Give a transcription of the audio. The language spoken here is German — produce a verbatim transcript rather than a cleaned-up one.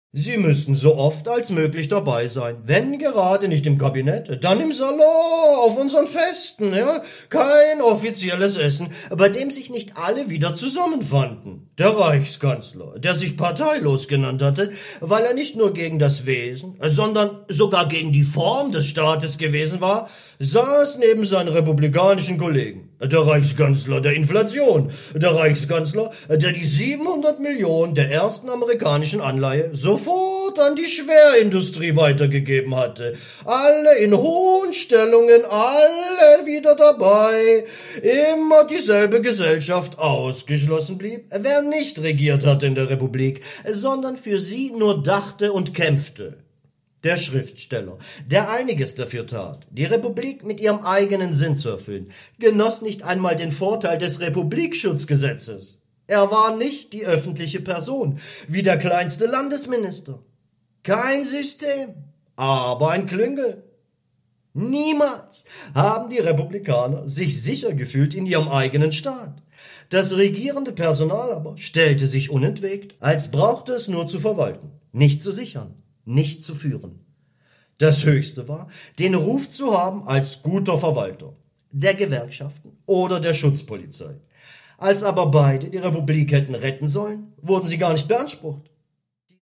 Sie müssten so oft als möglich dabei sein. Wenn gerade nicht im Kabinett, dann im Salon, auf unseren Festen, ja. Kein offizielles Essen, bei dem sich nicht alle wieder zusammenfanden. Der Reichskanzler, der sich parteilos genannt hatte, weil er nicht nur gegen das Wesen, sondern sogar gegen die Form des Staates gewesen war, saß neben seinen republikanischen Kollegen. Der Reichskanzler der Inflation, der Reichskanzler, der die siebenhundert Millionen der ersten amerikanischen Anleihe sofort an die Schwerindustrie weitergegeben hatte. Alle in hohen Stellungen, alle wieder dabei. Immer dieselbe Gesellschaft, ausgeschlossen blieb, wer nicht regiert hatte in der Republik, sondern für sie nur dachte und kämpfte. Der Schriftsteller, der einiges dafür tat, die Republik mit ihrem eigenen Sinn zu erfüllen, genoss nicht einmal den Vorteil des Republikschutzgesetzes. Er war nicht die öffentliche Person, wie der kleinste Landesminister. Kein System, aber ein Klüngel. Niemals haben die Republikaner sich sicher gefühlt in ihrem eigenen Staat. Das regierende Personal aber stellte sich unentwegt, als brauchte es nur zu verwalten, nicht zu sichern. Nicht zu führen. Das Höchste war, den Ruf zu haben als guter Verwalter, der Gewerkschaften oder der Schutzpolizei. Als aber beide die Republik hätten retten sollen, wurden sie gar nicht beansprucht.